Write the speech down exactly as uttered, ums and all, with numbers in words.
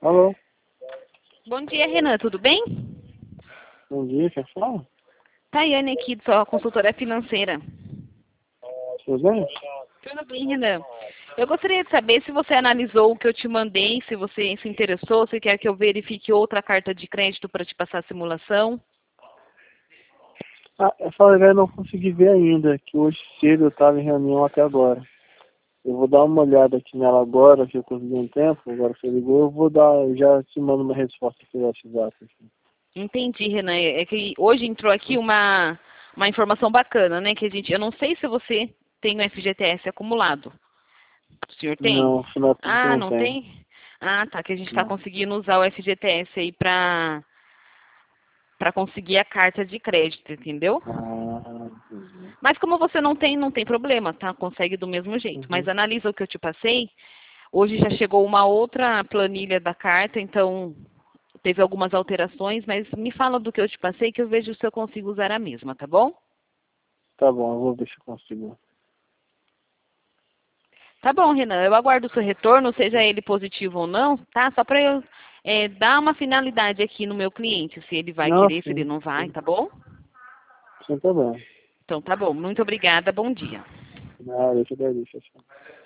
Alô, Bom dia, Renan, tudo bem? bom dia, quem fala? Tayane aqui, sua consultora financeira. Tudo bem? Tudo bem, Renan? Eu gostaria de saber se você analisou o que eu te mandei, se você se interessou, se quer que eu verifique outra carta de crédito para te passar a simulação. Ah, essa hora eu não consegui ver ainda, que hoje cedo eu estava em reunião até agora. Eu vou dar uma olhada aqui nela agora, se eu conseguir um tempo, agora você ligou, eu vou dar, eu já te mando uma resposta pelo WhatsApp. Assim. Entendi, Renan. É que hoje entrou aqui uma, uma informação bacana, né? Que a gente, eu não sei se você tem o F G T S acumulado. O senhor tem? Não, final público Ah, não não tem. tem? Ah, tá. Que a gente está Não. conseguindo usar o F G T S aí para para conseguir a carta de crédito, entendeu? Ah, entendi. Mas como você não tem, não tem problema, tá? Consegue do mesmo jeito. Mas Uhum. analisa o que eu te passei. Hoje já chegou uma outra planilha da carta, então teve algumas alterações, mas me fala do que eu te passei que eu vejo se eu consigo usar a mesma, tá bom? Tá bom, eu vou ver se eu consigo. Tá bom, Renan. Eu aguardo o seu retorno, seja ele positivo ou não, tá? Só para eu é, dar uma finalidade aqui no meu cliente, se ele vai Não, querer, se ele sim. não vai, Sim, tá bom? sim tá bem. Então tá bom. Muito obrigada. Bom dia. Nada, eu te agradeço.